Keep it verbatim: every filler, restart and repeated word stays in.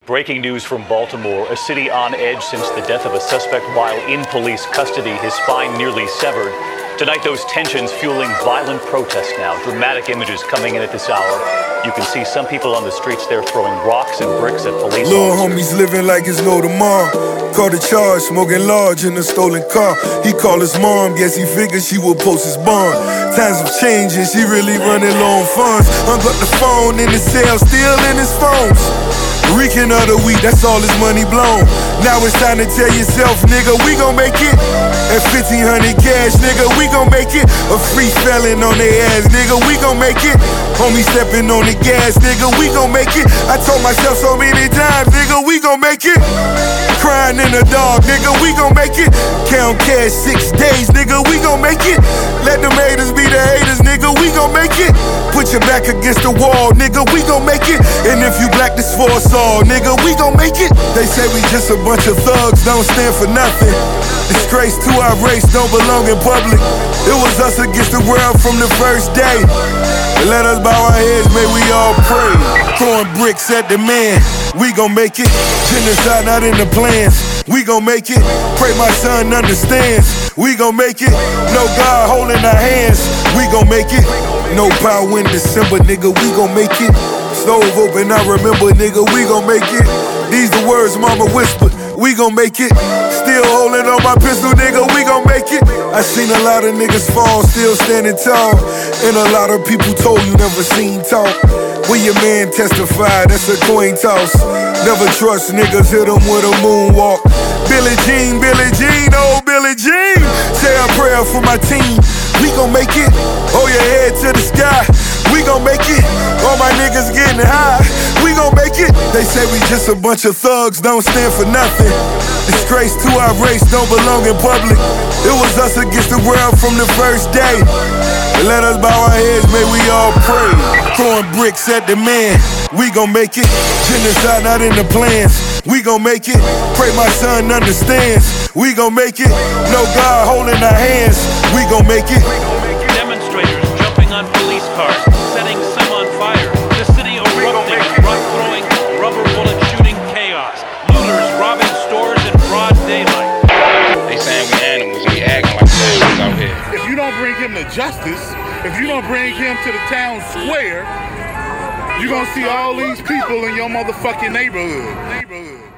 Breaking news from Baltimore, a city on edge since the death of a suspect while in police custody, his spine nearly severed. Tonight, those tensions fueling violent protests now. Dramatic images coming in at this hour. You can see some people on the streets there throwing rocks and bricks at police Little officers. homies living like it's no tomorrow. Caught a charge, smoking large in a stolen car. He called his mom, guess he figured she would post his bond. Times have changed and she really running low on funds. Hung up the phone in the cell, still in his phones. Reeking of the week, that's all his money blown. Now it's time to tell yourself, nigga, we gon' make it. At fifteen hundred cash, nigga, we gon' make it. A free felon on their ass, nigga, we gon' make it. Homie stepping on the gas, nigga, we gon' make it. I told myself so many times, nigga, we gon' make it. Crying in the dark, nigga, we gon' make it. Count cash six days, nigga, we gon' make it. Let them haters be the haters, nigga, we gon' make it. Put your back against the wall, nigga, we gon' make it. And if you black, this for us all, nigga, we gon' make it. They say we just a bunch of thugs, don't stand for nothing. Disgrace to our race, don't belong in public. It was us against the world from the first day. And let us bow our heads, may we all pray. Throwing bricks at the man, we gon' make it. Genocide not in the plans, we gon' make it. Pray my son understands, we gon' make it. No God holding our hands, we gon' make it. No power in December, nigga, we gon' make it. Stove open, I remember, nigga, we gon' make it. These the words mama whispered, we gon' make it. Still holding on my pistol, nigga, we gon' make it. I seen a lot of niggas fall, still standing tall. And a lot of people told you never seen talk. When your man testified, that's a coin toss. Never trust niggas, hit them with a moonwalk. Billie Jean, Billie Jean, oh Billie Jean. Say a prayer for my team, we gon' make it. Hold your head to the sky, we gon' make it. All my niggas getting high, we gon' make it. They say we just a bunch of thugs, don't stand for nothing. Disgrace to our race, don't belong in public. It was us against the world from the first day. And let us bow our heads, may we all pray. Throwing bricks at the man, we gon' make it. Genocide not in the plans, we gon' make it. Pray my son understands, we gon' make it. No God holding our hands, we gon' make it. Demonstrators jumping on police cars, setting some on fire. The city erupting in rock-throwing, rubber bullet shooting chaos. Looters robbing stores in broad daylight. They saying we animals and we acting like animals out here. If you don't bring him to justice, if you don't bring him to the town square, you're gonna see all these people in your motherfucking neighborhood. neighborhood.